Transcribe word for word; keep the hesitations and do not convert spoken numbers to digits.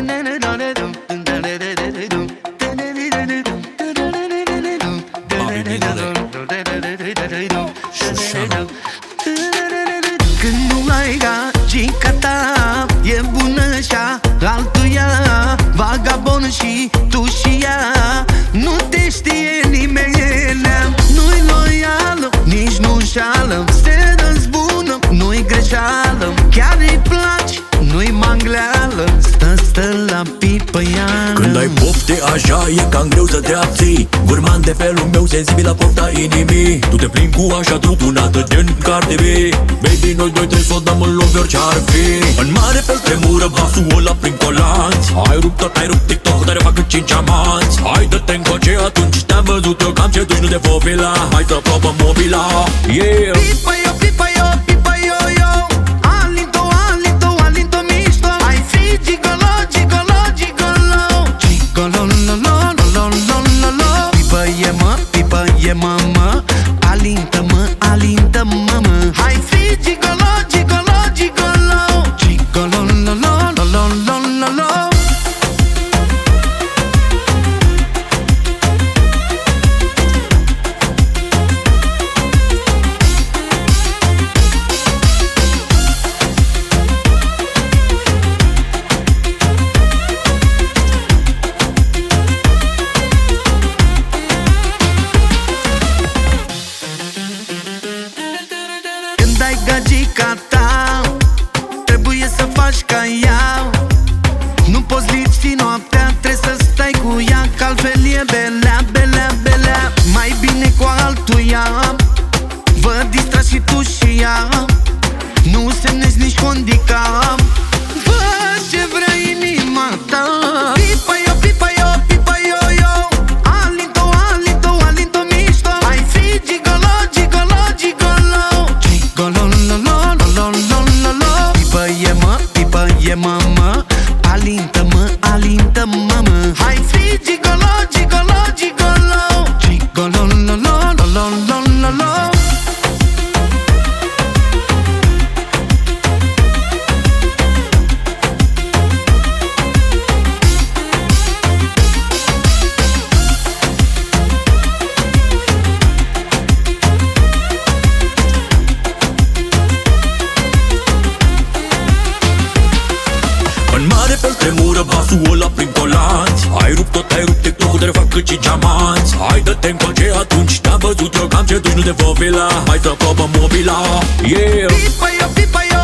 Când nu ai gagica ta e bună așa, altuia vagabond și tu și ea. Nu te știe nimeni, nu-i loială, nici nu șală, se răzbună, nu-i greșeală, chiar îi place, nu-i mangleală, stă, stă la pipă ială. Când ai pofte așa e cam greu să te abții, gurman de felul meu, sensibil la pofta inimii. Tu te plimbi cu așa tutunată gen carte B. Baby, noi doi trebuie să o dăm în loc orice-ar fi. În mare fel tremură basul ăla prin colanți. Ai rupt tot, ai rupt TikTok, dar fac cinci amanți. Hai dă-te încoace, atunci te-am văzut eu cam ce duci, nu te fofila. Hai să probăm mobila, yeah. Pipa yo, pipa yo, pipa yo, yo. Alinto, alinto, alinto mișto. Ai fi gigolo, gigolo, gigolo. Gigolo, lo, lo, lo, lo, lo, lo, lo. Pipa e mă, pipa e mamă. Alintă-mă, alintă-mă, mă. Hai fi gigolo, gigolo, gigolo. Gigolo, lo, lo, lo, lo, lo, lo, lo. Când ai gagica ta, trebuie să faci ca ea. Nu poți lipsi noaptea, trebuie să stai cu ea, că altfel e belea, belea, belea. Mai bine cu altuia, vă distrați și tu și ea. Nu semnezi nici handicap, fă ce vrea inima ta. Pipa yo, pipa yo, pipa yo, yo. Alinto, alinto, alinto mișto. Ai fi gigolo, gigolo, gigolo. Gigolo, lo, lo, lo, lo, lo, lo, lo. Pipa e mă, pipa e mamă. Alintă-mă, alintă-mă, mă. Hai fi gigolo, gigolo, gigolo. Gigolo, lo, lo, lo, lo, lo, lo, lo. În mare fel tremură basul ăla prin colanți. Ai rupt tot, ai rupt TikTok-ul, dar fac cât cinci amanți. Hai dă-te încoace, atunci te-am văzut eu cam ce duci, nu te fofila. Hai să probăm mobila, yeah. Pipa yo, pipa yo,